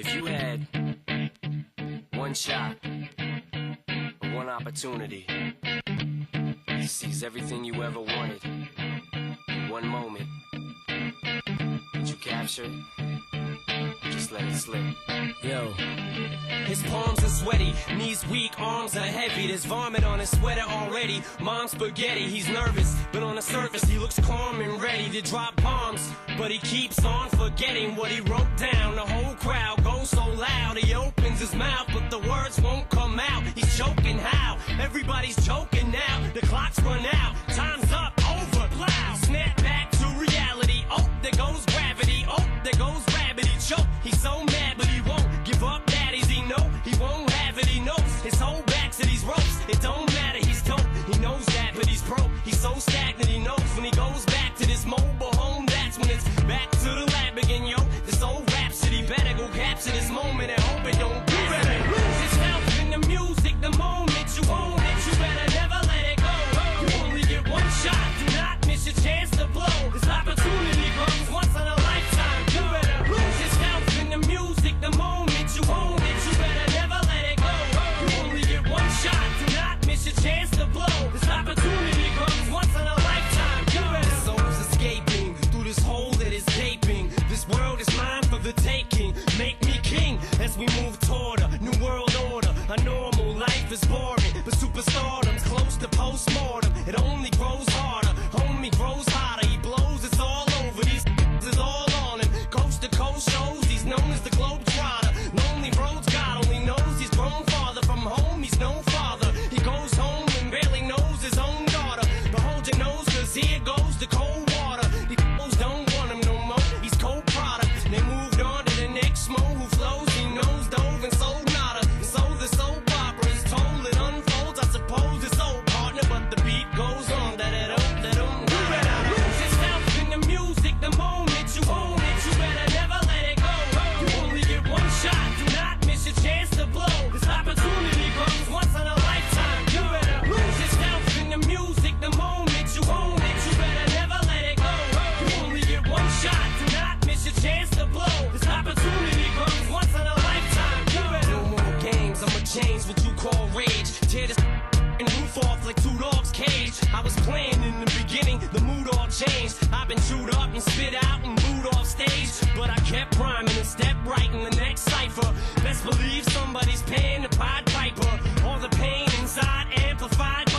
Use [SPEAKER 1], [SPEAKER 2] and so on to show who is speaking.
[SPEAKER 1] If you had one shot, or one opportunity to seize everything you ever wanted in one moment, would you capture it? Just let it slip.
[SPEAKER 2] Yo. His palms are sweaty, knees weak, arms are heavy. There's vomit on his sweater already. Mom's spaghetti, he's nervous, but on the surface he looks calm and ready to drop bombs. But he keeps on forgetting what he wrote down. The whole crowd goes so loud, he opens his mouth, but the words won't come out. He's choking how? Everybody's choking now. The clock's run out, time's up, over, plow. Snap back to reality, oh, there goes gravity, oh, there goes rabbit, he choke. He's so mad, but he won't give up. Daddies, he know he won't have it. He knows his whole back to these ropes. It don't matter, he's dope. He knows that, but he's broke. He's so stagnant. He knows when he goes back to this mobile home, that's when it's back to the lab again, yo. This old rhapsody better go capture this moment and hope it don't do it. Lose yourself in the music the moment you own it. You better never let it go. You only get one shot. Do not miss your chance to blow. This opportunity comes once in a lifetime. You better lose yourself in the music the moment you own it. You better never let it go. You only get one shot. Do not miss your chance to blow. This opportunity comes once in a lifetime. You better. Soul's escaping through this hole that is gaping. This world is mine for the taking. Make me king as we move toward a new world order. A normal life is boring, but superstardom's close to postmortem. It only grows harder. Homie grows hotter. He blows. It's all over. These is all on him. Coast to coast shows. He's known as the Globetrotter. Lonely roads. God only knows he's grown farther from home. He's no father. He goes home and barely knows his own daughter. But hold your nose, 'cause here goes the cold water. These fools don't want him no more. He's cold product. They moved on to the next mo who flows. He knows dove and sold nada. And so the soap opera is told. It unfolds. I suppose it's old partner, but the beat goes on. You better lose yourself in the music the moment you own it. You better never let it go. You only get one shot. Do not miss your chance to blow. This opportunity comes once in a lifetime. You better lose yourself in the music the moment you own it. You better never let it go. You only get one shot. Do not miss your chance to blow. This opportunity comes once in a lifetime. You better. No more games. I'ma change what you call rage. Tear this and roof off like two dogs' cage. I was playing in the beginning, the mood all changed. I've been chewed up and spit out and booed off stage, but I kept rhyming and stepped right in the next cipher. Best believe somebody's paying the Pied Piper. All the pain inside amplified.